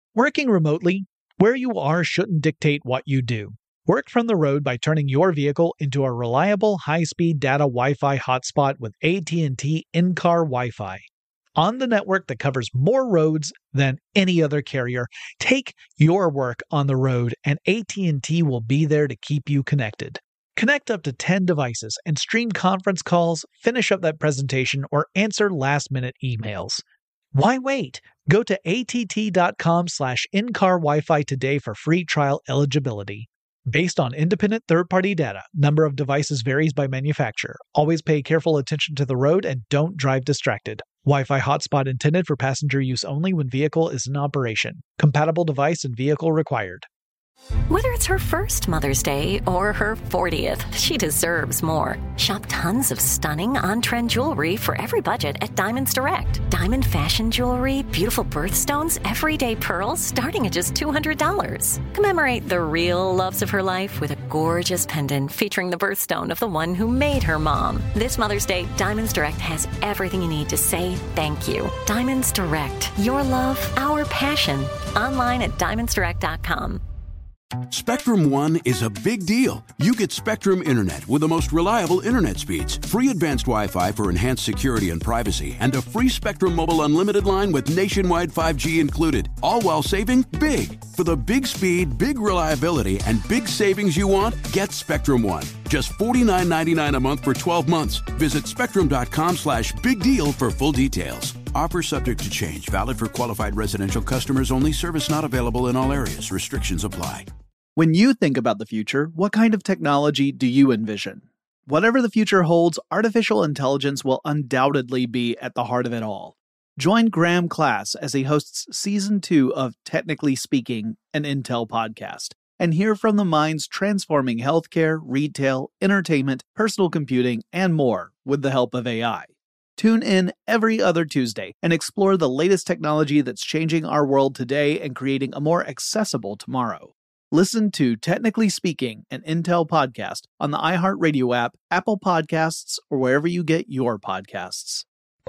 Working remotely, where you are shouldn't dictate what you do. Work from the road by turning your vehicle into a reliable high-speed data Wi-Fi hotspot with AT&T in-car Wi-Fi. On the network that covers more roads than any other carrier, take your work on the road and AT&T will be there to keep you connected. Connect up to 10 devices and stream conference calls, finish up that presentation, or answer last-minute emails. Why wait? Go to att.com/in-car Wi-Fi today for free trial eligibility. Based on independent third-party data, number of devices varies by manufacturer. Always pay careful attention to the road and don't drive distracted. Wi-Fi hotspot intended for passenger use only when vehicle is in operation. Compatible device and vehicle required. Whether it's her first Mother's Day or her 40th, she deserves more. Shop tons of stunning on-trend jewelry for every budget at Diamonds Direct. Diamond fashion jewelry, beautiful birthstones, everyday pearls starting at just $200. Commemorate the real loves of her life with a gorgeous pendant featuring the birthstone of the one who made her mom. This Mother's Day, Diamonds Direct has everything you need to say thank you. Diamonds Direct. Your love, our passion. Online at diamondsdirect.com. Spectrum One is a big deal. You get Spectrum Internet with the most reliable internet speeds, free advanced Wi-Fi for enhanced security and privacy, and a free Spectrum Mobile Unlimited line with nationwide 5G included, all while saving big. For the big speed, big reliability, and big savings you want, get Spectrum One. Just $49.99 a month for 12 months. Visit spectrum.com/big deal for full details. Offer subject to change. Valid for qualified residential customers only. Service not available in all areas. Restrictions apply. When you think about the future, what kind of technology do you envision? Whatever the future holds, artificial intelligence will undoubtedly be at the heart of it all. Join Graham Class as he hosts Season 2 of Technically Speaking, an Intel podcast, and hear from the minds transforming healthcare, retail, entertainment, personal computing, and more with the help of AI. Tune in every other Tuesday and explore the latest technology that's changing our world today and creating a more accessible tomorrow. Listen to Technically Speaking, an Intel podcast on the iHeartRadio app, Apple Podcasts, or wherever you get your podcasts.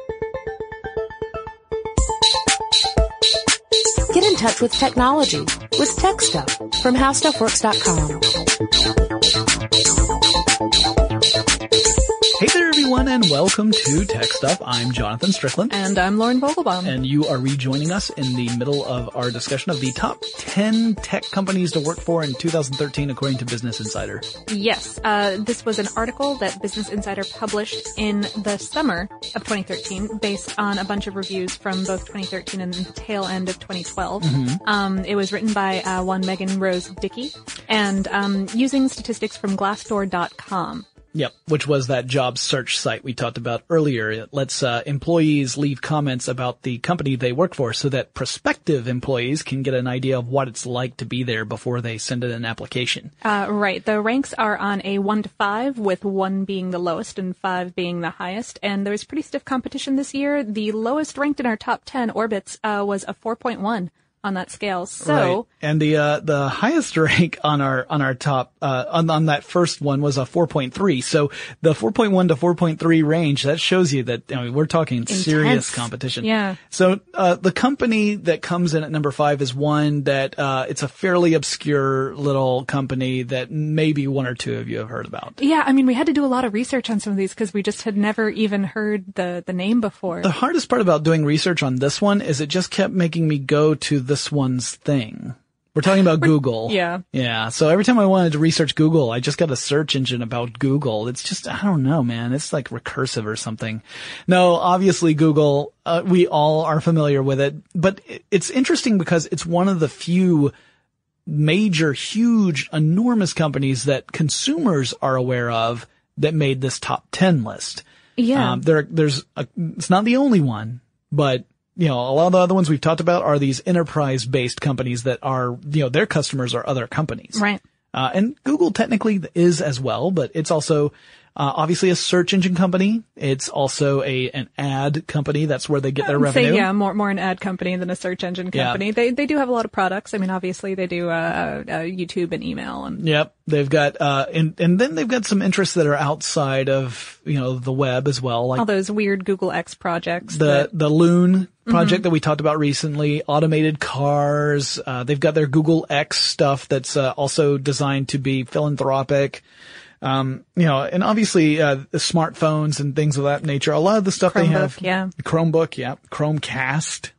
Get in touch with technology with Tech Stuff from HowStuffWorks.com. Hey there, everyone, and welcome to Tech Stuff. I'm Jonathan Strickland. And I'm Lauren Vogelbaum. And you are rejoining us in the middle of our discussion of the top 10 tech companies to work for in 2013, according to Business Insider. Yes. This was an article that Business Insider published in the summer of 2013 based on a bunch of reviews from both 2013 and the tail end of 2012. Mm-hmm. It was written by one Megan Rose Dickey and using statistics from Glassdoor.com. Yep, which was that job search site we talked about earlier. It lets employees leave comments about the company they work for so that prospective employees can get an idea of what it's like to be there before they send in an application. Right. The ranks are on a 1 to 5, with 1 being the lowest and 5 being the highest. And there was pretty stiff competition this year. The lowest ranked in our top 10 orbits was a 4.1. on that scale. So, right. And the highest rank on our top, on that first one was a 4.3. So the 4.1 to 4.3 range, that shows you that, we're talking intense. Serious competition. Yeah. So, the company that comes in at number 5 is one that, it's a fairly obscure little company that maybe one or two of you have heard about. Yeah. I mean, we had to do a lot of research on some of these because we just had never even heard the name before. The hardest part about doing research on this one is it just kept making me go to this one's thing. We're talking about Google. Yeah. Yeah. So every time I wanted to research Google, I just got a search engine about Google. It's just, I don't know, man. It's like recursive or something. No, obviously Google, we all are familiar with it, but it's interesting because it's one of the few major, huge, enormous companies that consumers are aware of that made this top 10 list. Yeah. It's not the only one, but a lot of the other ones we've talked about are these enterprise-based companies that are, their customers are other companies. Right. And Google technically is as well, but it's also, Obviously a search engine company. It's also an ad company. That's where they get their revenue. Yeah, more an ad company than a search engine company. Yeah. They do have a lot of products. I mean, obviously they do YouTube and email and. Yep. They've got and then they've got some interests that are outside of, the web as well, like all those weird Google X projects. The Loon project that we talked about recently, automated cars. They've got their Google X stuff that's also designed to be philanthropic. And obviously, the smartphones and things of that nature. A lot of the stuff they have. Chromebook, yeah. Chromecast.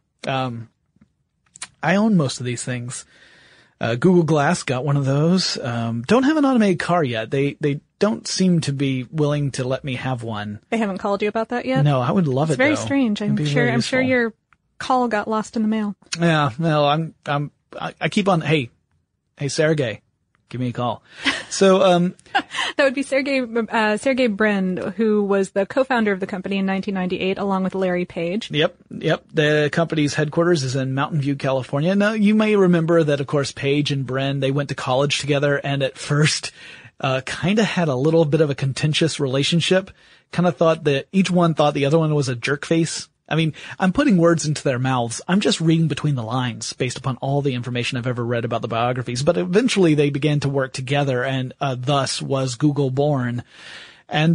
I own most of these things. Google Glass got one of those. Don't have an automated car yet. They don't seem to be willing to let me have one. They haven't called you about that yet? No, I would love it though. It's very strange. I'm sure your call got lost in the mail. Yeah, no, I keep on, hey, Sergey, give me a call. So, that would be Sergey Brin, who was the co-founder of the company in 1998, along with Larry Page. Yep. The company's headquarters is in Mountain View, California. Now, you may remember that, of course, Page and Brin, they went to college together, and at first, kind of had a little bit of a contentious relationship. Kind of thought that each one thought the other one was a jerk face. I mean, I'm putting words into their mouths. I'm just reading between the lines based upon all the information I've ever read about the biographies. But eventually they began to work together, and thus was Google born. And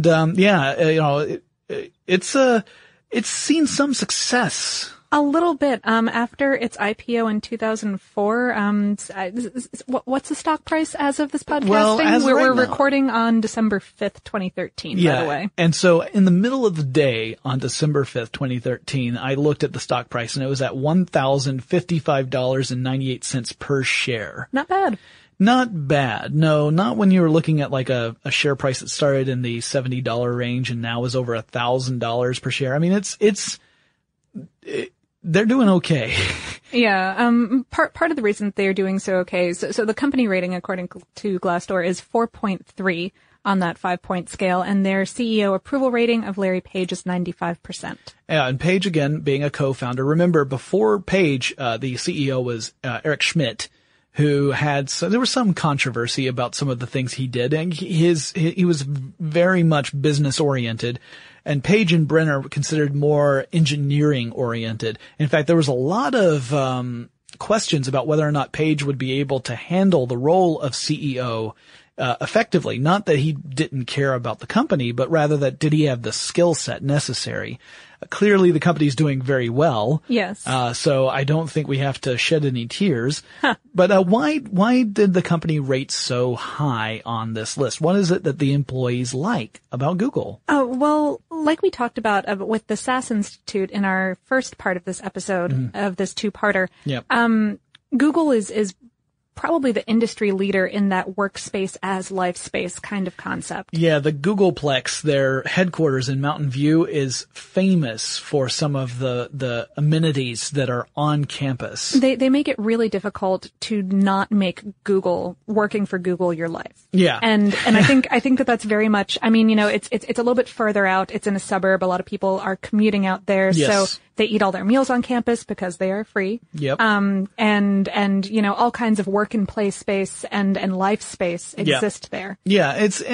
it's seen some success. A little bit. After its IPO in 2004, what's the stock price as of this podcasting? Well, we're recording on December 5th, 2013, by the way. And so in the middle of the day on December 5th, 2013, I looked at the stock price and it was at $1,055.98 per share. Not bad. Not bad. No, not when you were looking at like a share price that started in the $70 range and now is over $1,000 per share. I mean, they're doing okay. Yeah. Part of the reason that they are doing so okay. So the company rating, according to Glassdoor, is 4.3 on that 5-point scale, and their CEO approval rating of Larry Page is 95%. Yeah, and Page, again, being a co-founder. Remember, before Page, the CEO was Eric Schmidt, who there was some controversy about some of the things he did, and he was very much business oriented. And Page and Brin are considered more engineering oriented. In fact, there was a lot of questions about whether or not Page would be able to handle the role of CEO effectively. Not that he didn't care about the company, but rather that did he have the skill set necessary. Clearly, the company's doing very well. Yes. So I don't think we have to shed any tears. Huh. But why did the company rate so high on this list? What is it that the employees like about Google? Oh, well, like we talked about with the SAS Institute in our first part of this episode of this two-parter. Yep. Google is probably the industry leader in that workspace as life space kind of concept. Yeah, the Googleplex, their headquarters in Mountain View, is famous for some of the amenities that are on campus. They make it really difficult to not make working for Google your life. Yeah. And I think that that's very much, I mean, it's a little bit further out. It's in a suburb. A lot of people are commuting out there. Yes. So they eat all their meals on campus because they are free. Yep. And all kinds of work and play space and life space exist there. Yeah.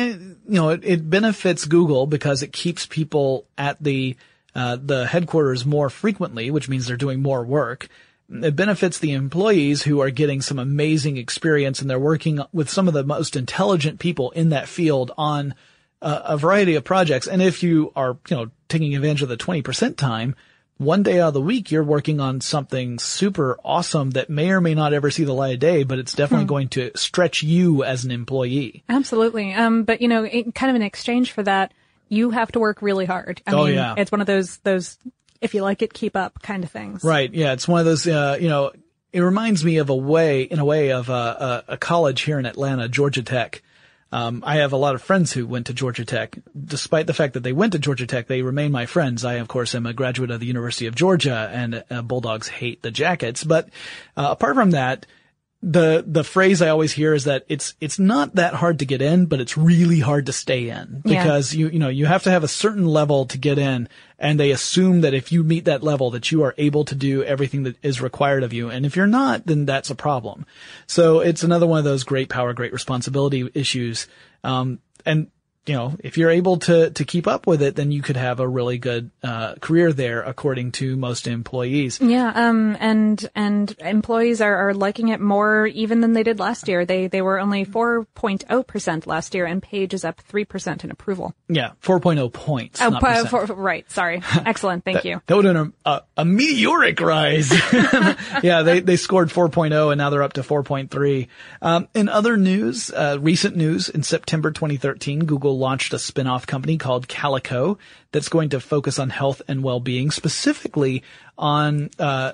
It benefits Google because it keeps people at the headquarters more frequently, which means they're doing more work. It benefits the employees who are getting some amazing experience, and they're working with some of the most intelligent people in that field on a variety of projects. And if you are, taking advantage of the 20% time, one day out of the week, you're working on something super awesome that may or may not ever see the light of day, but it's definitely going to stretch you as an employee. Absolutely. But kind of in exchange for that, you have to work really hard. I mean, yeah. It's one of those, if you like it, keep up kind of things. Right. Yeah. It's one of those, it reminds me of a college here in Atlanta, Georgia Tech. I have a lot of friends who went to Georgia Tech. Despite the fact that they went to Georgia Tech, they remain my friends. I, of course, am a graduate of the University of Georgia, and Bulldogs hate the Jackets. But apart from that, the phrase I always hear is that it's not that hard to get in, but it's really hard to stay in because you have to have a certain level to get in, and they assume that if you meet that level that you are able to do everything that is required of you. And if you're not, then that's a problem. So it's another one of those great power, great responsibility issues. And if you're able to keep up with it, then you could have a really good career there, according to most employees. Yeah, and employees are liking it more even than they did last year. They were only 4.0% last year, and Page is up 3% in approval. Yeah, 4.0 points. Oh, not percent. Right. Sorry. Excellent. Thank you. That would have been a meteoric rise. Yeah, they scored 4.0 and now they're up to 4.3. In other news, recent news, in September 2013, Google launched a spin-off company called Calico that's going to focus on health and well-being, specifically on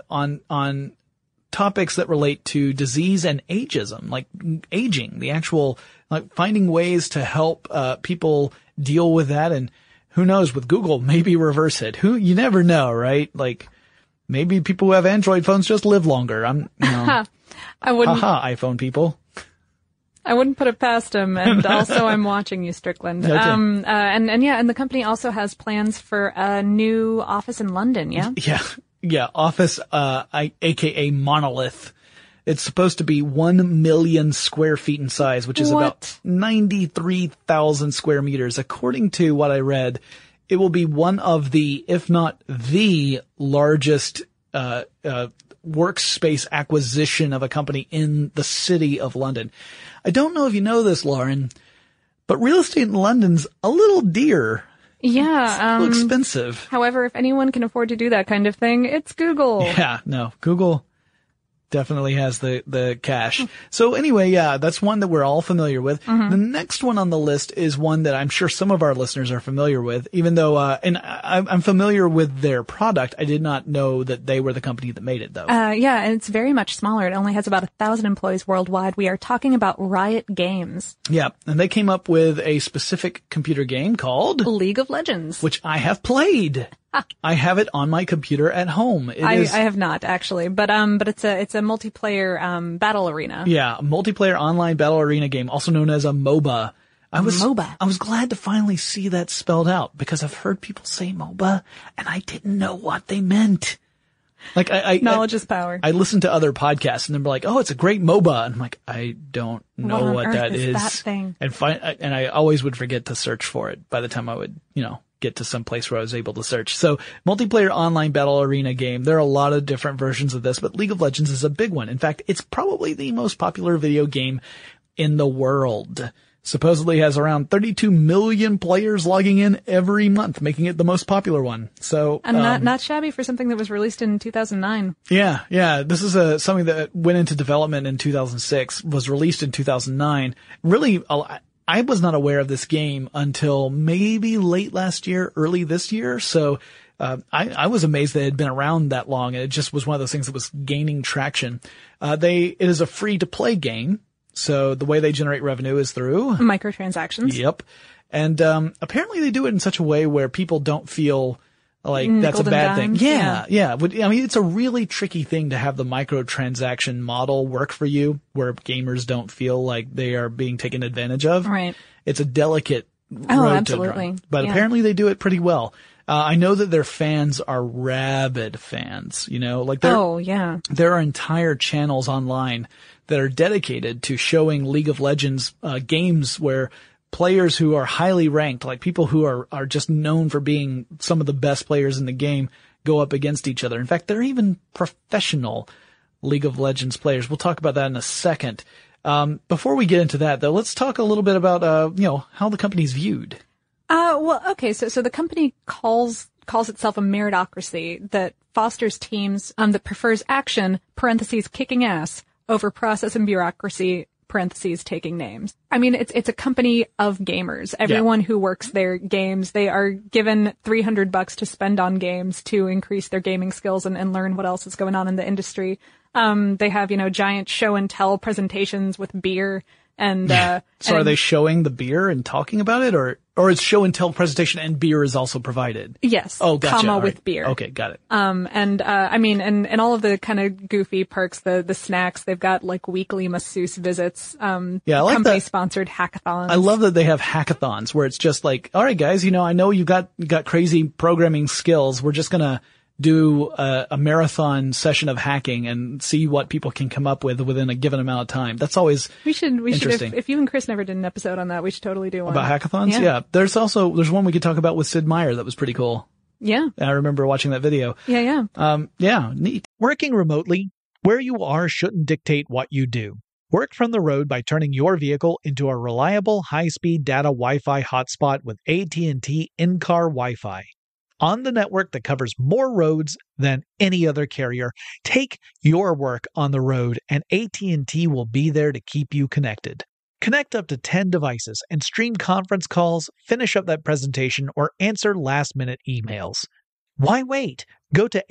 topics that relate to disease and ageism, like aging, the actual, like finding ways to help people deal with that. And who knows, with Google, maybe reverse it. You never know, right? Like maybe people who have Android phones just live longer. I wouldn't. Haha, iPhone people. I wouldn't put it past him, and also I'm watching you, Strickland. Okay. And the company also has plans for a new office in London, yeah? Yeah, office, aka Monolith. It's supposed to be 1 million square feet in size, which is about 93,000 square meters. According to what I read, it will be one of the, if not the largest, workspace acquisition of a company in the city of London. I don't know if you know this, Lauren, but real estate in London's a little dear. Yeah. It's a little expensive. However, if anyone can afford to do that kind of thing, it's Google. Yeah, no, Google definitely has the cash. So anyway, yeah, that's one that we're all familiar with. The next one on the list is one that I'm sure some of our listeners are familiar with, even though, and I'm familiar with their product. I did not know that they were the company that made it, though. Yeah, and it's very much smaller. It only has about 1,000 employees worldwide. We are talking about Riot Games. Yeah, and they came up with a specific computer game called League of Legends, which I have played. I have it on my computer at home. I have not actually, but it's a multiplayer battle arena. Yeah, a multiplayer online battle arena game, also known as a MOBA. I was glad to finally see that spelled out because I've heard people say MOBA and I didn't know what they meant. Like knowledge is power. I listened to other podcasts and they're like, "Oh, it's a great MOBA," and I'm like, I don't know what that is. That thing? And I always would forget to search for it by the time I would, get to some place where I was able to search. So multiplayer online battle arena game. There are a lot of different versions of this, but League of Legends is a big one. In fact, it's probably the most popular video game in the world. Supposedly has around 32 million players logging in every month, making it the most popular one. So, and not shabby for something that was released in 2009. Yeah. This is something that went into development in 2006, was released in 2009. Really, I was not aware of this game until maybe late last year, early this year. So, I was amazed that it had been around that long, and it just was one of those things that was gaining traction. It is a free to play game. So the way they generate revenue is through microtransactions. Yep. And, apparently they do it in such a way where people don't feel like that's a bad thing. Yeah. I mean, it's a really tricky thing to have the microtransaction model work for you where gamers don't feel like they are being taken advantage of. Right. It's a delicate road to run. But apparently they do it pretty well. I know that their fans are rabid fans, there are entire channels online that are dedicated to showing League of Legends, games where players who are highly ranked, like people who are just known for being some of the best players in the game, go up against each other. In fact, they're even professional League of Legends players. We'll talk about that in a second. Before we get into that, though, let's talk a little bit about, how the company's viewed. So the company calls itself a meritocracy that fosters teams, that prefers action, parentheses, kicking ass, over process and bureaucracy, parentheses, taking names. I mean, it's a company of gamers. Everyone who works there games. They are given $300 to spend on games to increase their gaming skills and learn what else is going on in the industry. They have, giant show and tell presentations with beer and, So are they showing the beer and talking about it, or it's show and tell presentation and beer is also provided? Yes. Oh, gotcha. With beer. Okay, got it. And all of the kind of goofy perks, the snacks, they've got like weekly masseuse visits, I like company sponsored hackathons. I love that they have hackathons where it's just like, all right, guys, I know you got crazy programming skills. We're just gonna do a marathon session of hacking and see what people can come up with within a given amount of time. That's always interesting. If you and Chris never did an episode on that, we should totally do one. About hackathons? Yeah. There's one we could talk about with Sid Meier that was pretty cool. Yeah. I remember watching that video. Yeah. Yeah, neat. Working remotely, where you are shouldn't dictate what you do. Work from the road by turning your vehicle into a reliable high-speed data Wi-Fi hotspot with AT&T in-car Wi-Fi. On the network that covers more roads than any other carrier, take your work on the road and AT&T will be there to keep you connected. Connect up to 10 devices and stream conference calls, finish up that presentation, or answer last-minute emails. Why wait? Go to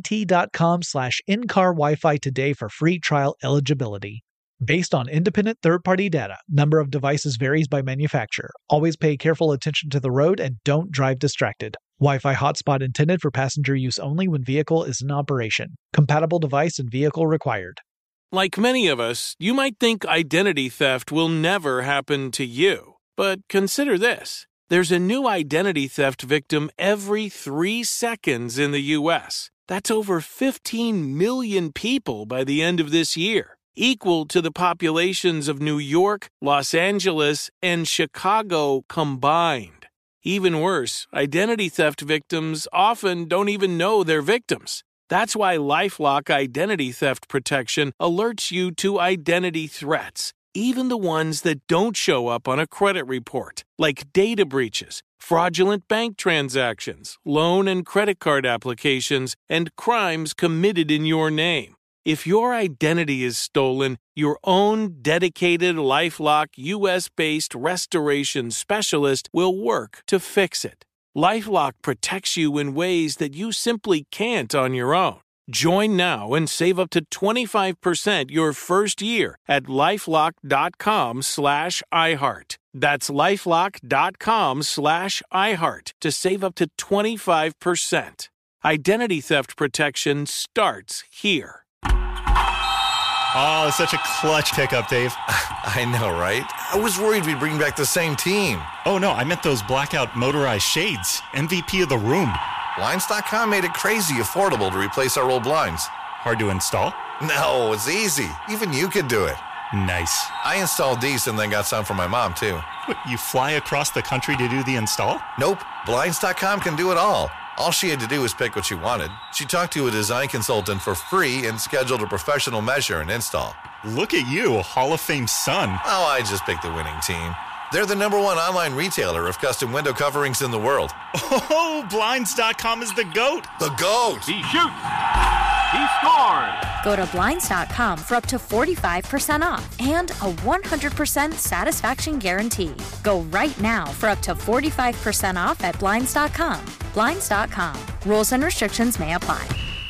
att.com/in-car Wi-Fi today for free trial eligibility. Based on independent third-party data, number of devices varies by manufacturer. Always pay careful attention to the road and don't drive distracted. Wi-Fi hotspot intended for passenger use only when vehicle is in operation. Compatible device and vehicle required. Like many of us, you might think identity theft will never happen to you. But consider this. There's a new identity theft victim every 3 seconds in the U.S. That's over 15 million people by the end of this year, equal to the populations of New York, Los Angeles, and Chicago combined. Even worse, identity theft victims often don't even know they're victims. That's why LifeLock Identity Theft Protection alerts you to identity threats, even the ones that don't show up on a credit report, like data breaches, fraudulent bank transactions, loan and credit card applications, and crimes committed in your name. If your identity is stolen, your own dedicated LifeLock U.S.-based restoration specialist will work to fix it. LifeLock protects you in ways that you simply can't on your own. Join now and save up to 25% your first year at LifeLock.com/iHeart. That's LifeLock.com/iHeart to save up to 25%. Identity theft protection starts here. Oh, such a clutch pickup, Dave. I know, right? I was worried we'd bring back the same team. Oh, no, I meant those blackout motorized shades. MVP of the room. Blinds.com made it crazy affordable to replace our old blinds. Hard to install? No, it's easy. Even you could do it. Nice. I installed these and then got some for my mom, too. What, you fly across the country to do the install? Nope. Blinds.com can do it all. All she had to do was pick what she wanted. She talked to a design consultant for free and scheduled a professional measure and install. Look at you, Hall of Fame son. Oh, I just picked the winning team. They're the #1 online retailer of custom window coverings in the world. Oh, Blinds.com is the GOAT. The GOAT! He shoots. He scores. Go to Blinds.com for up to 45% off and a 100% satisfaction guarantee. Go right now for up to 45% off at Blinds.com. Blinds.com. Rules and restrictions may apply.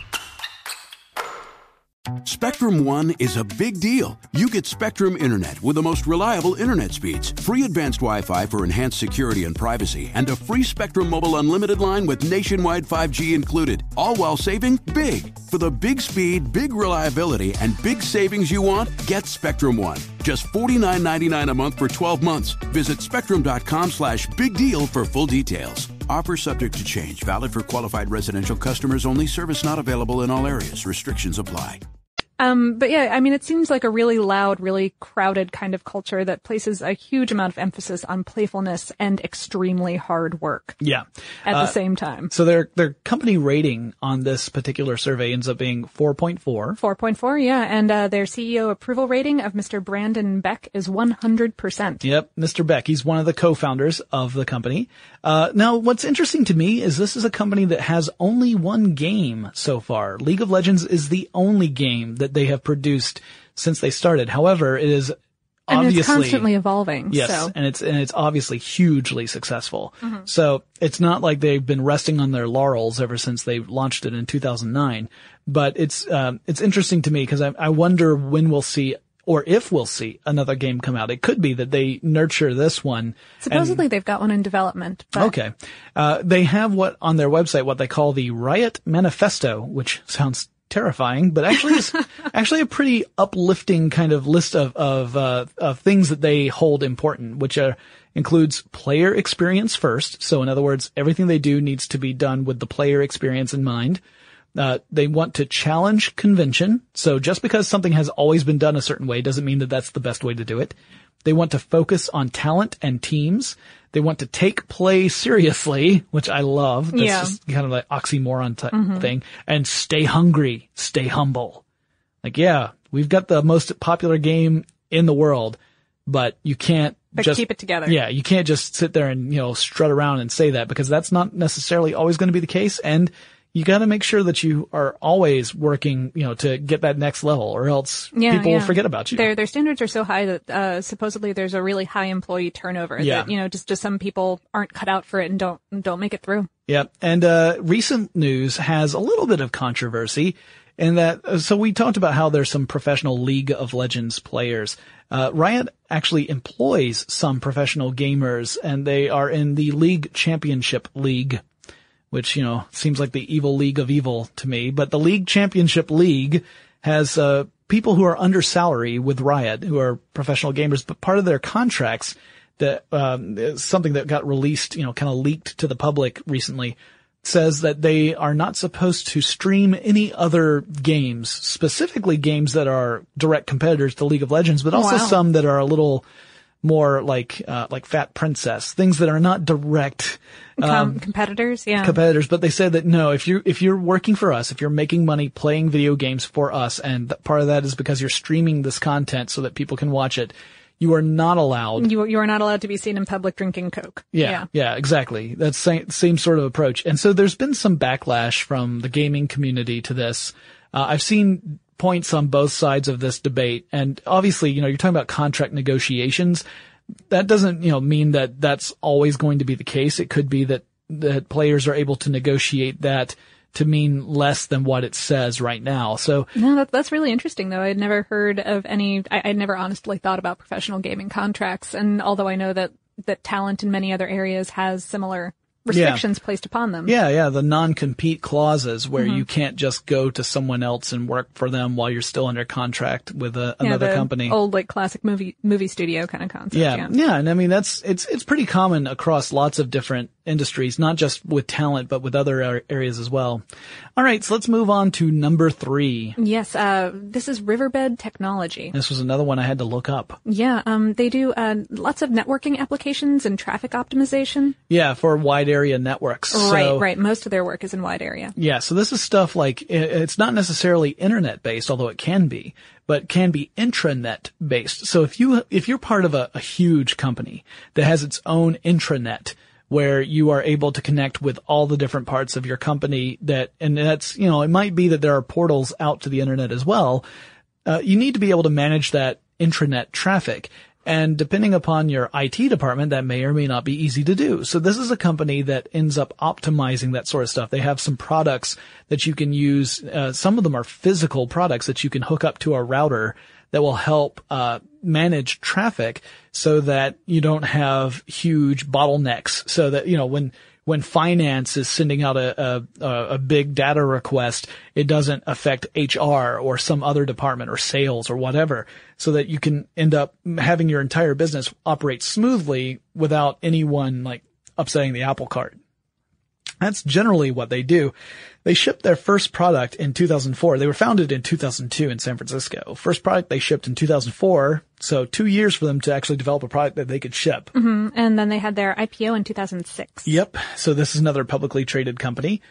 Spectrum One is a big deal. You get Spectrum Internet with the most reliable internet speeds, free advanced Wi-Fi for enhanced security and privacy, and a free Spectrum Mobile Unlimited line with nationwide 5G included, all while saving big. For the big speed, big reliability, and big savings you want, get Spectrum One. Just $49.99 a month for 12 months. Visit spectrum.com/big deal for full details. Offer subject to change. Valid for qualified residential customers only. Service not available in all areas. Restrictions apply. But yeah, I mean, it seems like a really loud, really crowded kind of culture that places a huge amount of emphasis on playfulness and extremely hard work. Yeah. At the same time. So their company rating on this particular survey ends up being 4.4. 4.4, yeah. And their CEO approval rating of Mr. Brandon Beck is 100%. Yep, Mr. Beck. He's one of the co-founders of the company. Now, what's interesting to me is this is a company that has only one game so far. League of Legends is the only game that they have produced since they started. However, it is obviously it's constantly evolving. Yes, so. and it's obviously hugely successful. Mm-hmm. So it's not like they've been resting on their laurels ever since they launched it in 2009. But it's interesting to me because I wonder when we'll see, or if we'll see, another game come out. It could be that they nurture this one. Supposedly they've got one in development. But okay. They have on their website what they call the Riot Manifesto, which sounds terrifying, but actually is actually a pretty uplifting kind of list of things that they hold important, which includes player experience first. So in other words, everything they do needs to be done with the player experience in mind. They want to challenge convention. So just because something has always been done a certain way doesn't mean that that's the best way to do it. They want to focus on talent and teams. They want to take play seriously, which I love. That's just kind of like oxymoron type thing. And stay hungry, stay humble. Like, yeah, we've got the most popular game in the world, but you can't just keep it together. Yeah, you can't just sit there and, strut around and say that, because that's not necessarily always going to be the case. And you got to make sure that you are always working, to get that next level, or else people will forget about you. Their standards are so high that supposedly there's a really high employee turnover. Yeah. That, just some people aren't cut out for it and don't make it through. Yeah. And recent news has a little bit of controversy in that. So we talked about how there's some professional League of Legends players. Riot actually employs some professional gamers, and they are in the League Championship League, which, seems like the evil league of evil to me. But the League Championship League has people who are under salary with Riot, who are professional gamers, but part of their contracts, that is something that got released, kind of leaked to the public recently, says that they are not supposed to stream any other games, specifically games that are direct competitors to League of Legends, but also some that are a little more like Fat Princess, things that are not direct competitors. Yeah, competitors. But they said that no, if you're working for us, if you're making money playing video games for us, and part of that is because you're streaming this content so that people can watch it, you are not allowed. You are not allowed to be seen in public drinking Coke. Yeah, exactly. That's same sort of approach. And so there's been some backlash from the gaming community to this. I've seen points on both sides of this debate. And obviously, you're talking about contract negotiations. That doesn't, mean that that's always going to be the case. It could be that players are able to negotiate that to mean less than what it says right now. So no, that's really interesting though. I'd never heard of any, I'd never honestly thought about professional gaming contracts. And although I know that talent in many other areas has similar restrictions placed upon them. Yeah. The non-compete clauses where you can't just go to someone else and work for them while you're still under contract with another company. Old, classic movie studio kind of concept. Yeah. And I mean, it's pretty common across lots of different industries, not just with talent, but with other areas as well. All right. So let's move on to number 3. Yes. This is Riverbed Technology. This was another one I had to look up. Yeah. They do, lots of networking applications and traffic optimization. Yeah. For wide area networks. Right. Most of their work is in wide area. Yeah. So this is stuff like, it's not necessarily internet based, although it can be, but can be intranet based. So if you're part of a huge company that has its own intranet, where you are able to connect with all the different parts of your company and that's, it might be that there are portals out to the internet as well. You need to be able to manage that intranet traffic. And depending upon your IT department, that may or may not be easy to do. So this is a company that ends up optimizing that sort of stuff. They have some products that you can use. Some of them are physical products that you can hook up to a router that will help manage traffic so that you don't have huge bottlenecks. So that, when finance is sending out a big data request, it doesn't affect HR or some other department or sales or whatever, so that you can end up having your entire business operate smoothly without anyone upsetting the apple cart. That's generally what they do. They shipped their first product in 2004. They were founded in 2002 in San Francisco. First product they shipped in 2004. So 2 years for them to actually develop a product that they could ship. Mm-hmm. And then they had their IPO in 2006. Yep. So this is another publicly traded company.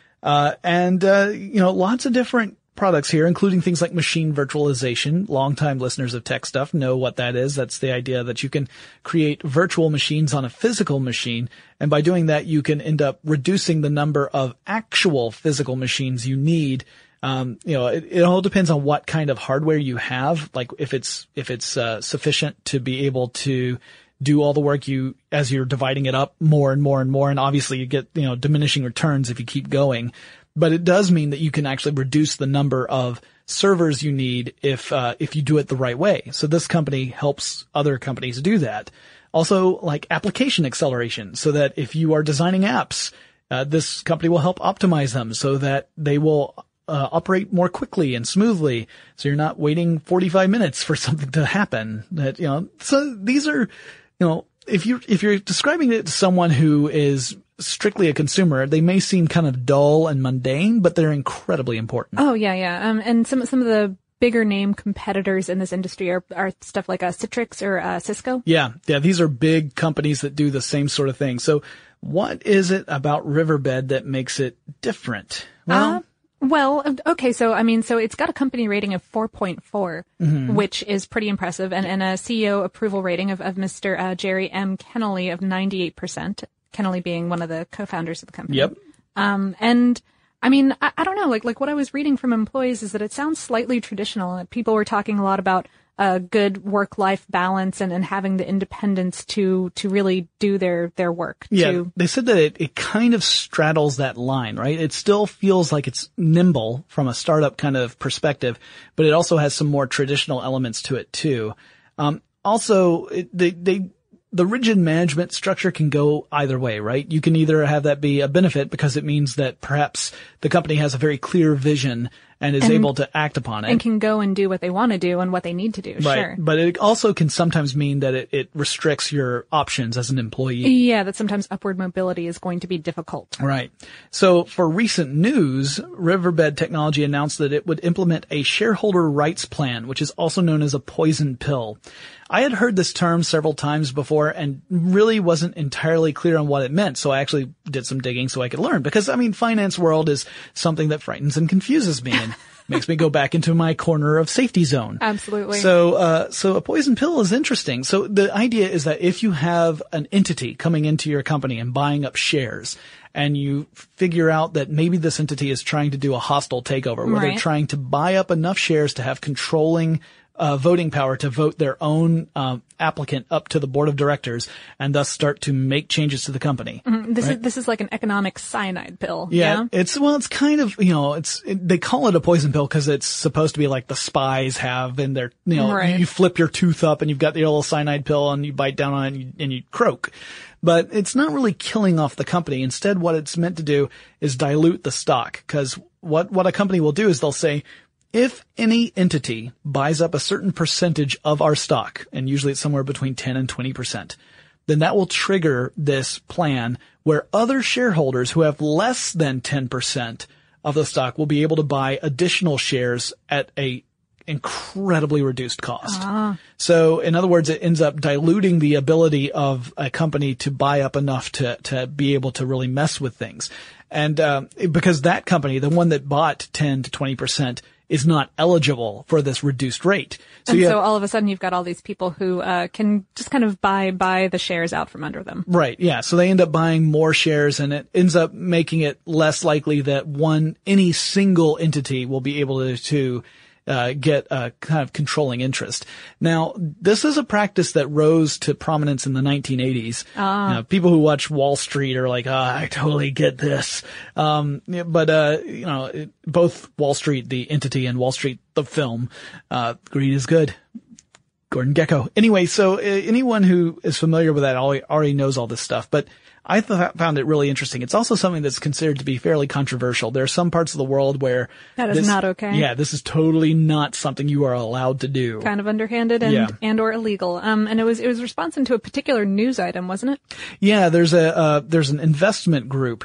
Lots of different products here, including things like machine virtualization. Longtime listeners of Tech Stuff know what that is. That's the idea that you can create virtual machines on a physical machine. And by doing that, you can end up reducing the number of actual physical machines you need. It all depends on what kind of hardware you have. Like if it's sufficient to be able to do all the work as you're dividing it up more and more and more. And obviously you get, diminishing returns if you keep going. But it does mean that you can actually reduce the number of servers you need if you do it the right way. So this company helps other companies do that. Also, like application acceleration, so that if you are designing apps, this company will help optimize them so that they will operate more quickly and smoothly. So you're not waiting 45 minutes for something to happen. So these are, if you're describing it to someone who is strictly a consumer, they may seem kind of dull and mundane, but they're incredibly important. Oh, yeah. And some of the bigger name competitors in this industry are stuff like Citrix or Cisco. Yeah. These are big companies that do the same sort of thing. So what is it about Riverbed that makes it different? Well, okay. So it's got a company rating of 4.4, which is pretty impressive, and a CEO approval rating of Mr. Jerry M. Kennelly of 98%. Kennelly being one of the co-founders of the company. Yep. And I mean, I don't know, like what I was reading from employees is that it sounds slightly traditional. People were talking a lot about a good work-life balance and having the independence to really do their work. Yeah, they said that it kind of straddles that line, right? It still feels like it's nimble from a startup kind of perspective, but it also has some more traditional elements to it too. Also, the rigid management structure can go either way, right? You can either have that be a benefit because it means that perhaps the company has a very clear vision and is able to act upon it. And can go and do what they want to do and what they need to do, right. Sure. But it also can sometimes mean that it restricts your options as an employee. Yeah, that sometimes upward mobility is going to be difficult. Right. So for recent news, Riverbed Technology announced that it would implement a shareholder rights plan, which is also known as a poison pill. I had heard this term several times before and really wasn't entirely clear on what it meant. So I actually did some digging so I could learn because, finance world is something that frightens and confuses me and makes me go back into my corner of safety zone. Absolutely. So a poison pill is interesting. So the idea is that if you have an entity coming into your company and buying up shares, and you figure out that maybe this entity is trying to do a hostile takeover, where they're trying to buy up enough shares to have controlling voting power to vote their own applicant up to the board of directors and thus start to make changes to the company. Mm-hmm. This is like an economic cyanide pill. Yeah. It's kind of, they call it a poison pill because it's supposed to be like the spies have in their, you flip your tooth up and you've got the little cyanide pill and you bite down on it and you croak. But it's not really killing off the company. Instead, what it's meant to do is dilute the stock, because what a company will do is they'll say, if any entity buys up a certain percentage of our stock, and usually it's somewhere between 10 and 20%, then that will trigger this plan where other shareholders who have less than 10% of the stock will be able to buy additional shares at a incredibly reduced cost. So in other words, it ends up diluting the ability of a company to buy up enough to be able to really mess with things. And because that company, the one that bought 10 to 20%, is not eligible for this reduced rate. So all of a sudden you've got all these people who can just kind of buy the shares out from under them. Right, yeah. So they end up buying more shares, and it ends up making it less likely that any single entity will be able to get a kind of controlling interest. Now, this is a practice that rose to prominence in the 1980s. People who watch Wall Street are like, I totally get this. But both Wall Street, the entity, and Wall Street, the film, greed is good. Gordon Gekko. Anyway, so anyone who is familiar with that already knows all this stuff, but I found it really interesting. It's also something that's considered to be fairly controversial. There are some parts of the world where that is not okay. Yeah, this is totally not something you are allowed to do. Kind of underhanded and or illegal. And it was responsive to a particular news item, wasn't it? Yeah, there's an investment group,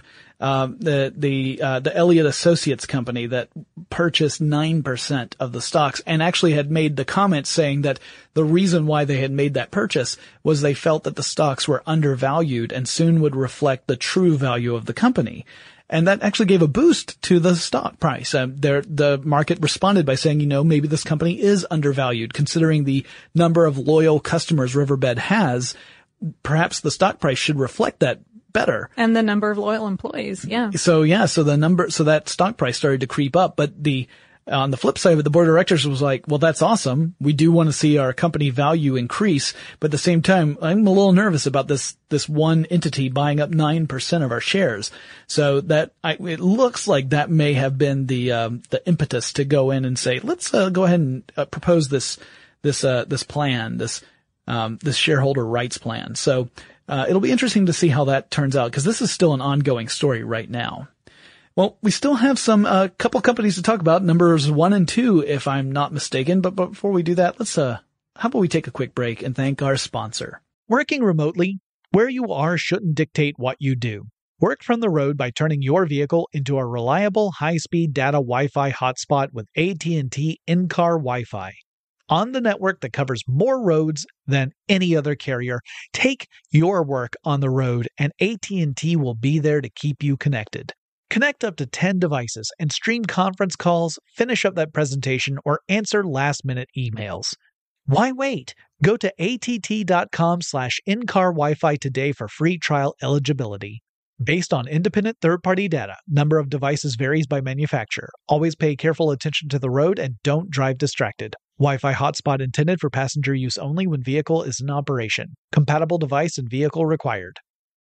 the Elliott Associates company that purchased 9% of the stocks and actually had made the comment saying that the reason why they had made that purchase was they felt that the stocks were undervalued and soon would reflect the true value of the company. And that actually gave a boost to the stock price. The market responded by saying, maybe this company is undervalued considering the number of loyal customers Riverbed has. Perhaps the stock price should reflect that better. And the number of loyal employees, yeah. So that stock price started to creep up, but on the flip side of it, the board of directors was like, well, that's awesome. We do want to see our company value increase, but at the same time, I'm a little nervous about this one entity buying up 9% of our shares. So it looks like that may have been the impetus to go in and say, let's go ahead and propose this plan, this shareholder rights plan. So it'll be interesting to see how that turns out, because this is still an ongoing story right now. Well, we still have some couple companies to talk about, numbers 1 and 2, if I'm not mistaken. But before we do that, how about we take a quick break and thank our sponsor. Working remotely, where you are shouldn't dictate what you do. Work from the road by turning your vehicle into a reliable high-speed data Wi-Fi hotspot with AT&T in-car Wi-Fi. On the network that covers more roads than any other carrier, take your work on the road and AT&T will be there to keep you connected. Connect up to 10 devices and stream conference calls, finish up that presentation, or answer last-minute emails. Why wait? Go to att.com/in-car Wi-Fi today for free trial eligibility. Based on independent third-party data, number of devices varies by manufacturer. Always pay careful attention to the road and don't drive distracted. Wi-Fi hotspot intended for passenger use only when vehicle is in operation. Compatible device and vehicle required.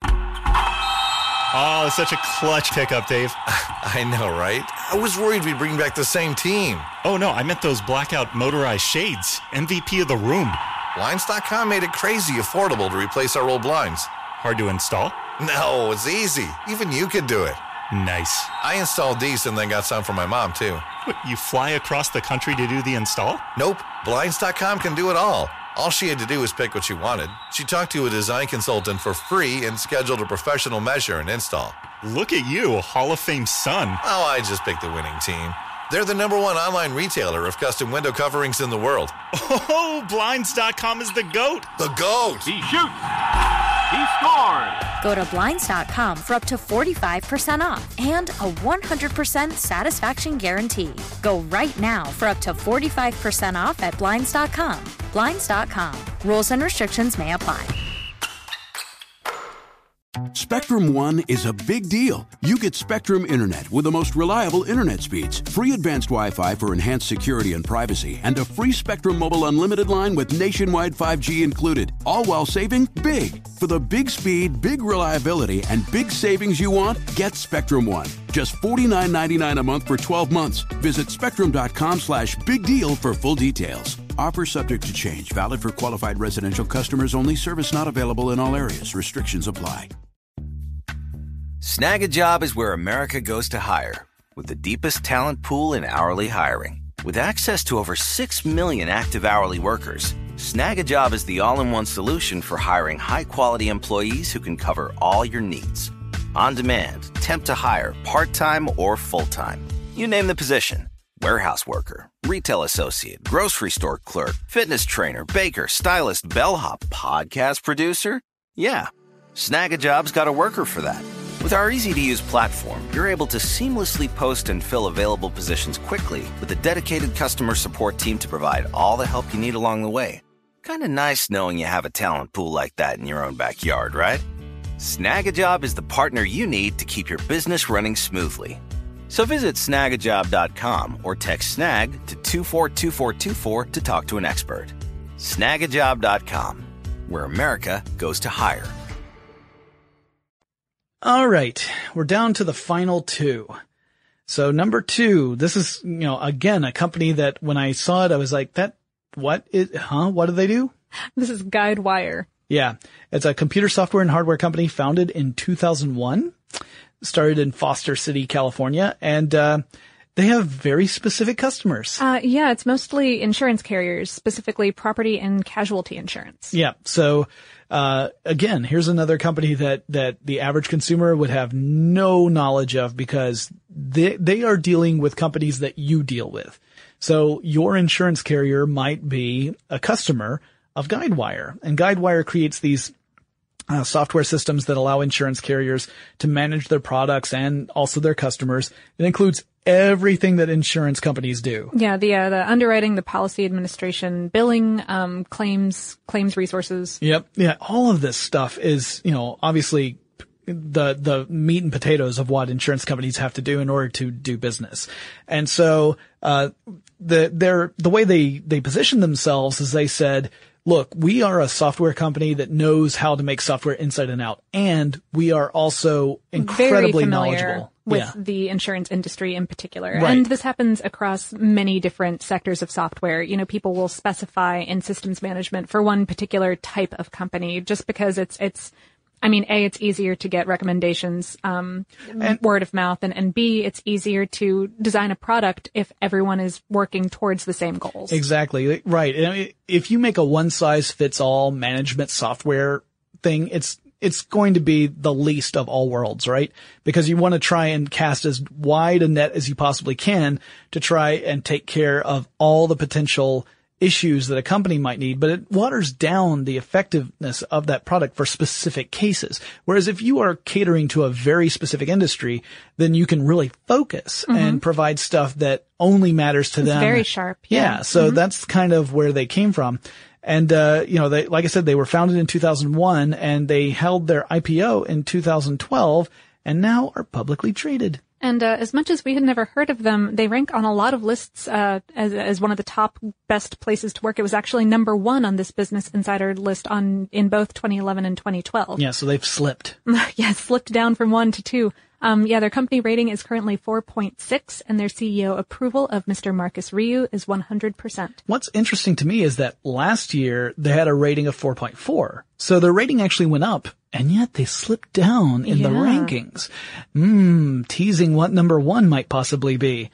Oh, it's such a clutch pickup, Dave. I know, right? I was worried we'd bring back the same team. Oh, no, I meant those blackout motorized shades. MVP of the room. Blinds.com made it crazy affordable to replace our old blinds. Hard to install? No, it's easy. Even you could do it. Nice. I installed these and then got some for my mom, too. What, you fly across the country to do the install? Nope. Blinds.com can do it all. All she had to do was pick what she wanted. She talked to a design consultant for free and scheduled a professional measure and install. Look at you, Hall of Fame son. Oh, I just picked the winning team. They're the #1 online retailer of custom window coverings in the world. Oh, Blinds.com is the GOAT. The GOAT. He shoots. He scores. Go to Blinds.com for up to 45% off and a 100% satisfaction guarantee. Go right now for up to 45% off at Blinds.com. Blinds.com. Rules and restrictions may apply. Spectrum One is a big deal. You get Spectrum Internet with the most reliable internet speeds, free advanced Wi-Fi for enhanced security and privacy, and a free Spectrum Mobile Unlimited line with nationwide 5G included, all while saving big. For the big speed, big reliability, and big savings you want, get Spectrum One. Just $49.99 a month for 12 months. Visit spectrum.com/big deal for full details. Offer subject to change. Valid for qualified residential customers only. Service not available in all areas. Restrictions apply. Snag a Job is where America goes to hire, with the deepest talent pool in hourly hiring. With access to over 6 million active hourly workers, Snag a Job is the all-in-one solution for hiring high-quality employees who can cover all your needs. On demand, temp to hire, part-time or full-time. You name the position. Warehouse worker, retail associate, grocery store clerk, fitness trainer, baker, stylist, bellhop, podcast producer. Yeah, Snag a Job's got a worker for that. With our easy-to-use platform, you're able to seamlessly post and fill available positions quickly with a dedicated customer support team to provide all the help you need along the way. Kind of nice knowing you have a talent pool like that in your own backyard, right? Snag a Job is the partner you need to keep your business running smoothly. So visit snagajob.com or text SNAG to 242424 to talk to an expert. Snagajob.com, where America goes to hire. All right, we're down to the final two. So number 2, this is, again, a company that when I saw it, I was like, what do they do? This is Guidewire. Yeah, it's a computer software and hardware company founded in 2001, started in Foster City, California, and they have very specific customers. Yeah, it's mostly insurance carriers, specifically property and casualty insurance. Yeah, so again, here's another company that the average consumer would have no knowledge of because they are dealing with companies that you deal with. So your insurance carrier might be a customer of Guidewire, and Guidewire creates these software systems that allow insurance carriers to manage their products and also their customers. It includes everything that insurance companies do. Yeah, the underwriting, the policy administration, billing, claims resources. Yep. Yeah, all of this stuff is, obviously the meat and potatoes of what insurance companies have to do in order to do business. And so the way they position themselves is they said, look, we are a software company that knows how to make software inside and out, and we are also incredibly knowledgeable with the insurance industry in particular. Right. And this happens across many different sectors of software. People will specify in systems management for one particular type of company just because it's easier to get recommendations, word of mouth, and B, it's easier to design a product if everyone is working towards the same goals. Exactly. Right. If you make a one-size-fits-all management software thing, it's it's going to be the least of all worlds, right? Because you want to try and cast as wide a net as you possibly can to try and take care of all the potential issues that a company might need, but it waters down the effectiveness of that product for specific cases. Whereas if you are catering to a very specific industry, then you can really focus and provide stuff that only matters to them. It's very sharp. Yeah. So that's kind of where they came from. And, they, like I said, they were founded in 2001 and they held their IPO in 2012 and now are publicly traded. And as much as we had never heard of them, they rank on a lot of lists as one of the top best places to work. It was actually number 1 on this Business Insider list in both 2011 and 2012. Yeah, so they've slipped. Yeah, slipped down from 1 to 2. Their company rating is currently 4.6, and their CEO approval of Mr. Marcus Ryu is 100%. What's interesting to me is that last year they had a rating of 4.4. So their rating actually went up, and yet they slipped down in the rankings. Teasing what number 1 might possibly be.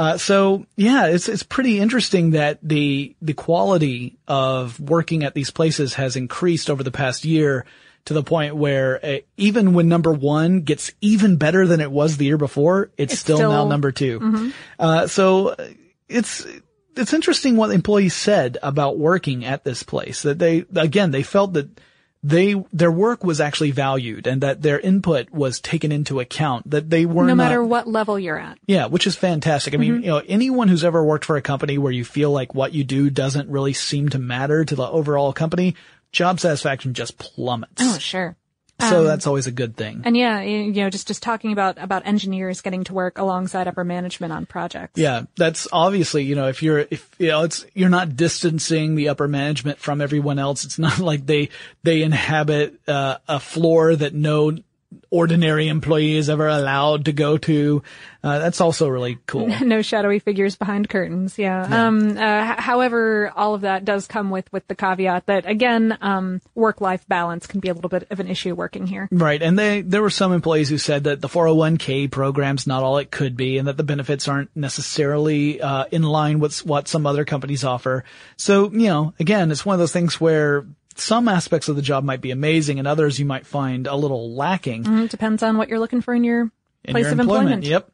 It's pretty interesting that the quality of working at these places has increased over the past year to the point where even when number 1 gets even better than it was the year before, it's still now number 2. So it's interesting what employees said about working at this place, that they felt that their work was actually valued and that their input was taken into account, that they were no matter what level you're at. Yeah, which is fantastic. I mean, anyone who's ever worked for a company where you feel like what you do doesn't really seem to matter to the overall company, job satisfaction just plummets. Oh, sure. So that's always a good thing. And just talking about engineers getting to work alongside upper management on projects. Yeah, that's obviously, you're not distancing the upper management from everyone else. It's not like they inhabit a floor that no ordinary employee is ever allowed to go to. That's also really cool. No shadowy figures behind curtains. Yeah. However, all of that does come with the caveat that, again, work-life balance can be a little bit of an issue working here. Right. And there were some employees who said that the 401k program's not all it could be and that the benefits aren't necessarily in line with what some other companies offer. So, again, it's one of those things where some aspects of the job might be amazing and others you might find a little lacking. Depends on what you're looking for in your place of employment. Yep.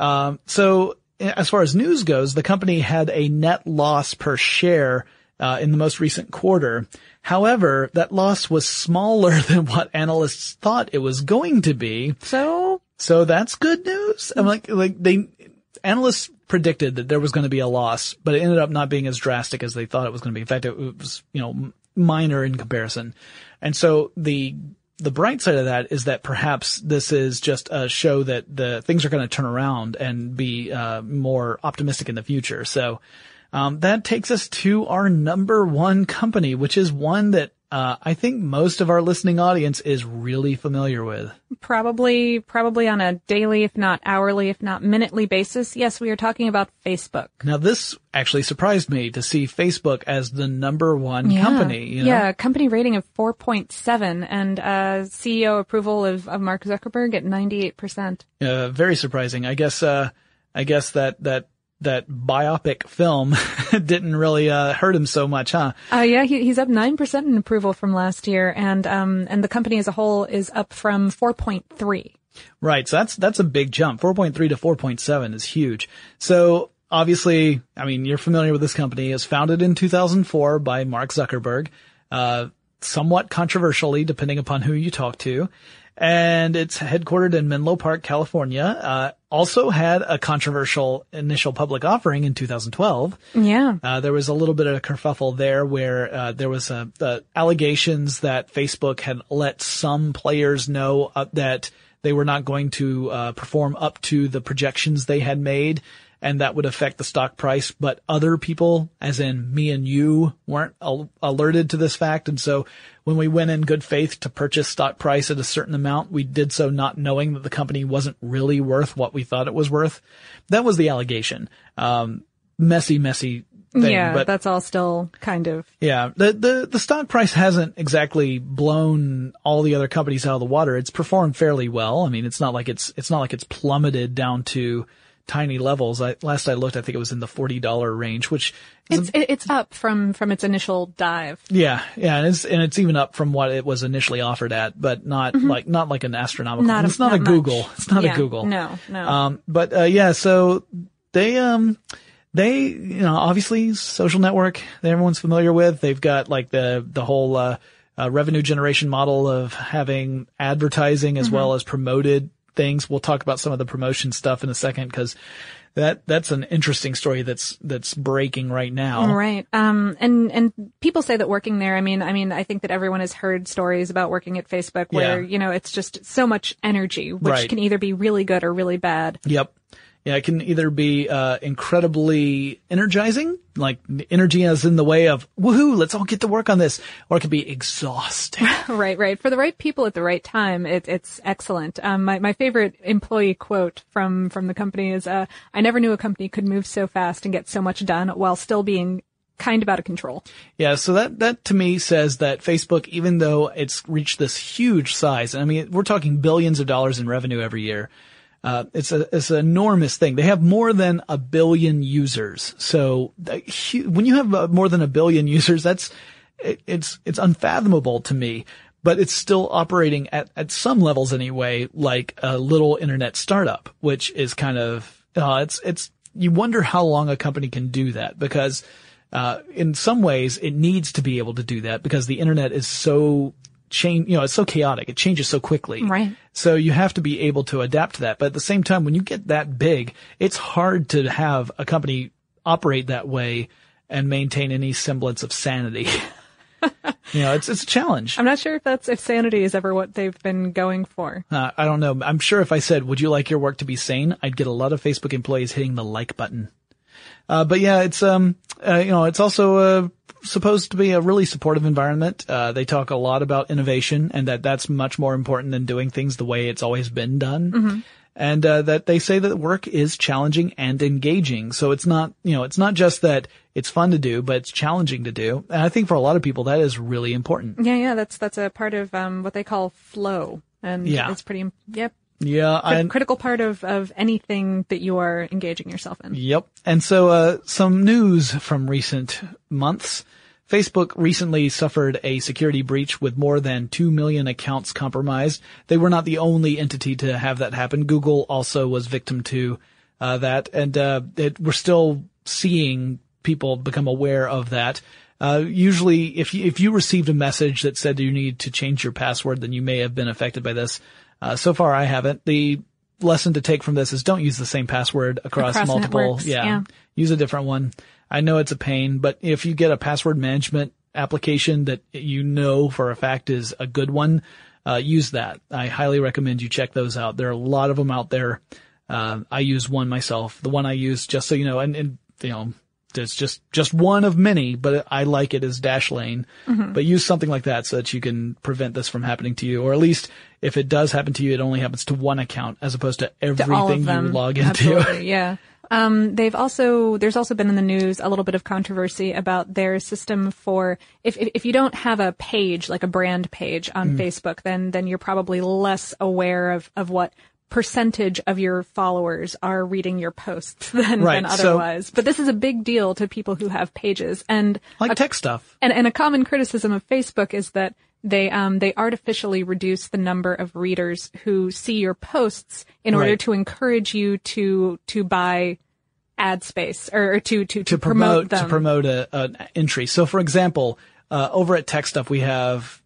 So as far as news goes, the company had a net loss per share in the most recent quarter. However, that loss was smaller than what analysts thought it was going to be. So that's good news. I'm analysts predicted that there was going to be a loss, but it ended up not being as drastic as they thought it was going to be. In fact, it was, minor in comparison. And so the bright side of that is that perhaps this is just a show that the things are going to turn around and be more optimistic in the future. So that takes us to our number 1 company, which is one that I think most of our listening audience is really familiar with. Probably on a daily, if not hourly, if not minutely basis. Yes, we are talking about Facebook. Now, this actually surprised me to see Facebook as the number 1 company. Yeah, company rating of 4.7 and CEO approval of Mark Zuckerberg at 98%. Very surprising. I guess that biopic film didn't really hurt him so much, huh? He's up 9% in approval from last year, and the company as a whole is up from 4.3. Right, so that's a big jump. 4.3 to 4.7 is huge. So obviously, I mean, you're familiar with this company. It's founded in 2004 by Mark Zuckerberg, somewhat controversially, depending upon who you talk to. And it's headquartered in Menlo Park, California. Also had a controversial initial public offering in 2012. Yeah. There was a little bit of a kerfuffle there where, there was, allegations that Facebook had let some players know that they were not going to, perform up to the projections they had made. And that would affect the stock price, but other people, as in me and you, weren't alerted to this fact. And so when we went in good faith to purchase stock price at a certain amount, we did so not knowing that the company wasn't really worth what we thought it was worth. That was the allegation. Messy thing. Yeah, but that's all still kind of. Yeah. The stock price hasn't exactly blown all the other companies out of the water. It's performed fairly well. I mean, it's not like it's plummeted down to tiny levels. Last I looked, I think it was in the $40 range, which It's up from its initial dive. Yeah, and it's even up from what it was initially offered at, but not like an astronomical. It's not a Google. Much. It's not a Google. No. So they obviously social network that everyone's familiar with. They've got like the whole revenue generation model of having advertising as well as promoted things. We'll talk about some of the promotion stuff in a second because that's an interesting story that's breaking right now. Right. And people say that working there, I mean, I think that everyone has heard stories about working at Facebook where, it's just so much energy, which can either be really good or really bad. Yep. Yeah, it can either be incredibly energizing, like energy as in the way of, woohoo, let's all get to work on this, or it can be exhausting. Right. For the right people at the right time, it's excellent. My favorite employee quote from the company is, I never knew a company could move so fast and get so much done while still being kind of out of control. Yeah, so that to me says that Facebook, even though it's reached this huge size, I mean, we're talking billions of dollars in revenue every year. It's an enormous thing. They have more than 1 billion users. So when you have more than 1 billion users, it's unfathomable to me, but it's still operating at some levels anyway, like a little internet startup, which is kind of, you wonder how long a company can do that because, in some ways it needs to be able to do that because the internet is so it's so chaotic. It changes so quickly. Right. So you have to be able to adapt to that. But at the same time, when you get that big, it's hard to have a company operate that way and maintain any semblance of sanity. It's a challenge. I'm not sure if sanity is ever what they've been going for. I don't know. I'm sure if I said, would you like your work to be sane? I'd get a lot of Facebook employees hitting the like button. But yeah, it's also, supposed to be a really supportive environment. They talk a lot about innovation and that's much more important than doing things the way it's always been done. Mm-hmm. And, that they say that work is challenging and engaging. So it's not just that it's fun to do, but it's challenging to do. And I think for a lot of people that is really important. Yeah. That's a part of, what they call flow. And it's pretty, yep. Yeah. Critical part of anything that you are engaging yourself in. Yep. And so, some news from recent months. Facebook recently suffered a security breach with more than 2 million accounts compromised. They were not the only entity to have that happen. Google also was victim to, that. And, we're still seeing people become aware of that. Usually if you received a message that said you need to change your password, then you may have been affected by this. So far I haven't. The lesson to take from this is don't use the same password across multiple. Networks, yeah. Use a different one. I know it's a pain, but if you get a password management application that you know for a fact is a good one, use that. I highly recommend you check those out. There are a lot of them out there. I use one myself. The one I use, just so you know, and there's just one of many, but I like it as Dashlane. Mm-hmm. But use something like that so that you can prevent this from happening to you, or at least if it does happen to you, it only happens to one account as opposed to everything you log into. Absolutely, yeah. There's also been in the news a little bit of controversy about their system for if you don't have a page, like a brand page on Facebook, then you're probably less aware of what percentage of your followers are reading your posts than otherwise. But this is a big deal to people who have pages and like tech stuff. And a common criticism of Facebook is that they artificially reduce the number of readers who see your posts in order to encourage you to buy ad space or to promote them. To promote an entry. So for example, over at Tech Stuff, we have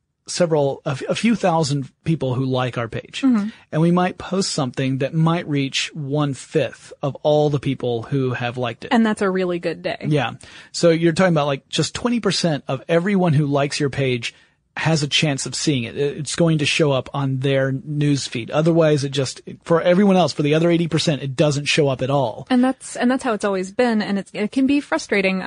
a few thousand people who like our page. Mm-hmm. And we might post something that might reach 1/5 of all the people who have liked it. And that's a really good day. Yeah. So you're talking about like just 20% of everyone who likes your page has a chance of seeing it. It's going to show up on their news feed. Otherwise, for everyone else, for the other 80%, it doesn't show up at all. And that's how it's always been. And it can be frustrating.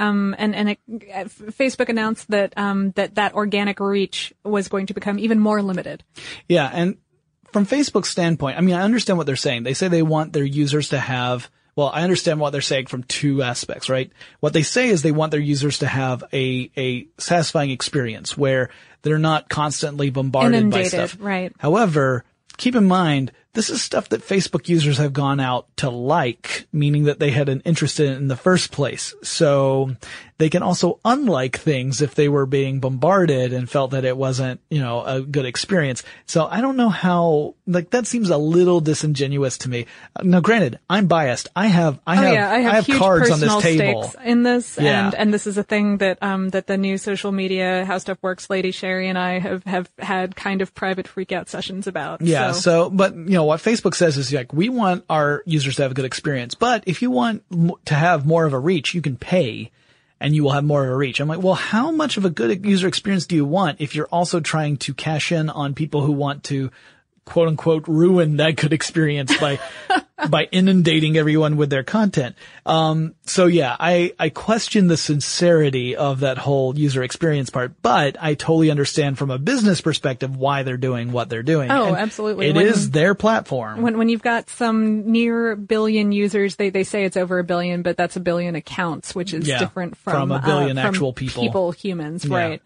Facebook announced that organic reach was going to become even more limited. Yeah. And from Facebook's standpoint, I mean, I understand what they're saying. They say they want their users to have, well, I understand what they're saying from two aspects, right? What they say is they want their users to have a satisfying experience where they're not constantly bombarded by stuff. Right. However, keep in mind, this is stuff that Facebook users have gone out to like, meaning that they had an interest in the first place. So they can also unlike things if they were being bombarded and felt that it wasn't, a good experience. So I don't know how, that seems a little disingenuous to me. Now, granted, I'm biased. I have huge cards on this personal table stakes in this, Yeah. and this is a thing that that the new social media How Stuff Works lady Sherry and I have had kind of private freakout sessions about. Yeah. So, but what Facebook says is we want our users to have a good experience, but if you want to have more of a reach, you can pay and you will have more of a reach. I'm like, well, how much of a good user experience do you want if you're also trying to cash in on people who want to quote unquote ruin that good experience by inundating everyone with their content? So yeah, I question the sincerity of that whole user experience part, but I totally understand from a business perspective why they're doing what they're doing. Oh, and absolutely. It is their platform. When you've got some near billion users, they say it's over 1 billion, but that's 1 billion accounts, which is different from 1 billion from actual people. Humans, right?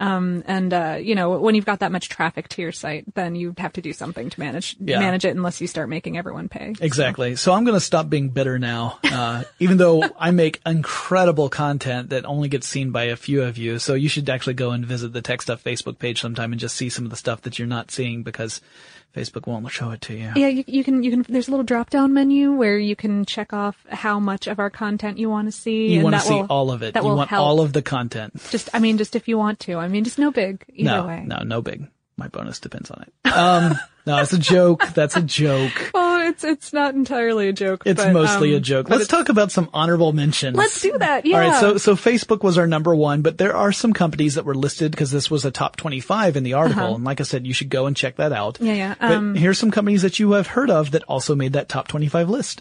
When you've got that much traffic to your site, then you have to do something to manage it unless you start making everyone pay. Exactly. So I'm going to stop being bitter now, even though I make incredible content that only gets seen by a few of you. So you should actually go and visit the Tech Stuff Facebook page sometime and just see some of the stuff that you're not seeing because Facebook won't show it to you. Yeah, you can, there's a little drop down menu where you can check off how much of our content you want to see. You want to see all of it. You want all of the content. Just if you want to. Just no big either way. No big. My bonus depends on it. No, it's a joke. That's a joke. Well, it's not entirely a joke. It's mostly a joke. Let's talk about some honorable mentions. Let's do that. Yeah. All right. So Facebook was our number one, but there are some companies that were listed because this was a top 25 in the article. And like I said, you should go and check that out. Yeah. But here's some companies that you have heard of that also made that top 25 list.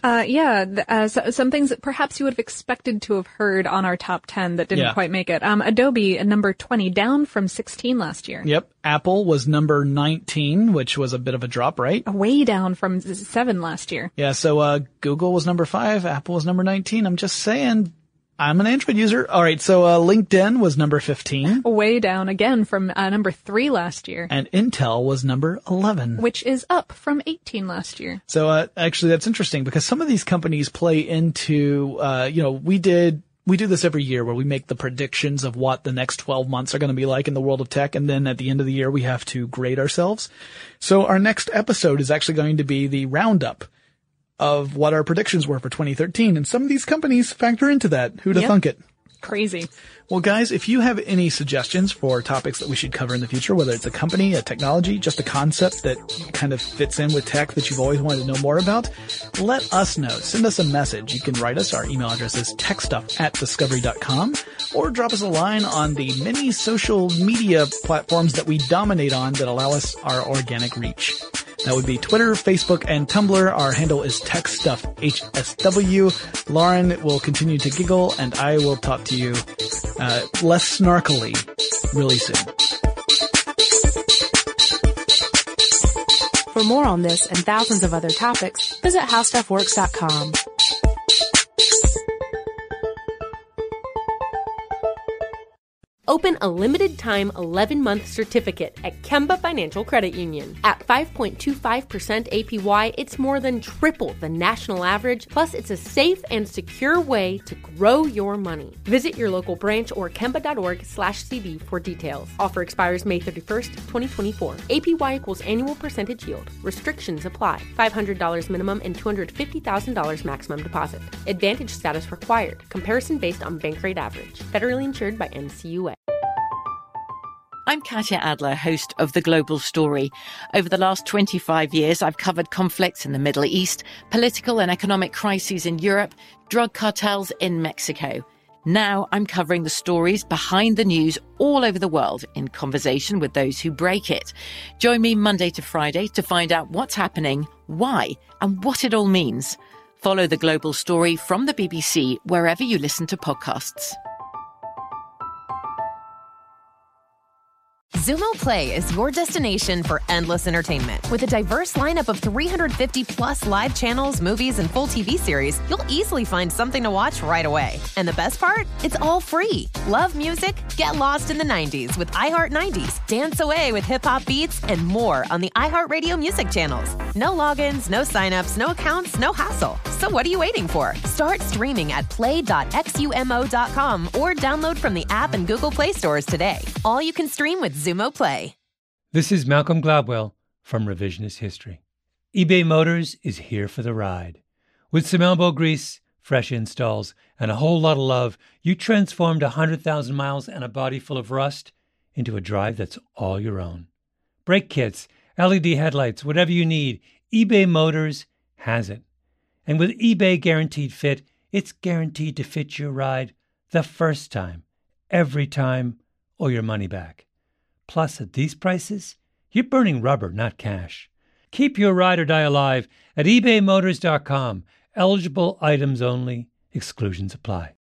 Some things that perhaps you would have expected to have heard on our top 10 that didn't quite make it. Adobe, number 20, down from 16 last year. Yep. Apple was number 19, which was a bit of a drop, right? Way down from 7 last year. Yeah, so Google was number 5, Apple was number 19. I'm just saying, I'm an Android user. All right, so LinkedIn was number 15. Way down again from number 3 last year. And Intel was number 11. Which is up from 18 last year. So actually that's interesting because some of these companies play into, we do this every year where we make the predictions of what the next 12 months are going to be like in the world of tech. And then at the end of the year, we have to grade ourselves. So our next episode is actually going to be the roundup of what our predictions were for 2013. And some of these companies factor into that. Who'd have thunk it? Crazy. Well, guys, if you have any suggestions for topics that we should cover in the future, whether it's a company, a technology, just a concept that kind of fits in with tech that you've always wanted to know more about, let us know. Send us a message. You can write us. Our email address is techstuff@discovery.com, or drop us a line on the many social media platforms that we dominate on that allow us our organic reach. That would be Twitter, Facebook, and Tumblr. Our handle is TechStuffHSW. Lauren will continue to giggle, and I will talk to you less snarkily really soon. For more on this and thousands of other topics, visit HowStuffWorks.com. Open a limited-time 11-month certificate at Kemba Financial Credit Union. At 5.25% APY, it's more than triple the national average, plus it's a safe and secure way to grow your money. Visit your local branch or kemba.org/cb for details. Offer expires May 31st, 2024. APY equals annual percentage yield. Restrictions apply. $500 minimum and $250,000 maximum deposit. Advantage status required. Comparison based on bank rate average. Federally insured by NCUA. I'm Katya Adler, host of The Global Story. Over the last 25 years, I've covered conflicts in the Middle East, political and economic crises in Europe, drug cartels in Mexico. Now I'm covering the stories behind the news all over the world in conversation with those who break it. Join me Monday to Friday to find out what's happening, why, and what it all means. Follow The Global Story from the BBC wherever you listen to podcasts. Zumo Play is your destination for endless entertainment. With a diverse lineup of 350 plus live channels, movies, and full TV series, you'll easily find something to watch right away. And the best part? It's all free. Love music? Get lost in the 90s with iHeart 90s, dance away with hip-hop beats, and more on the iHeartRadio music channels. No logins, no signups, no accounts, no hassle. So what are you waiting for? Start streaming at play.xumo.com or download from the app and Google Play stores today. All you can stream with Zumo Play. This is Malcolm Gladwell from Revisionist History. eBay Motors is here for the ride. With some elbow grease, fresh installs, and a whole lot of love, you transformed 100,000 miles and a body full of rust into a drive that's all your own. Brake kits, LED headlights, whatever you need, eBay Motors has it. And with eBay Guaranteed Fit, it's guaranteed to fit your ride the first time, every time, or your money back. Plus, at these prices, you're burning rubber, not cash. Keep your ride or die alive at ebaymotors.com. Eligible items only. Exclusions apply.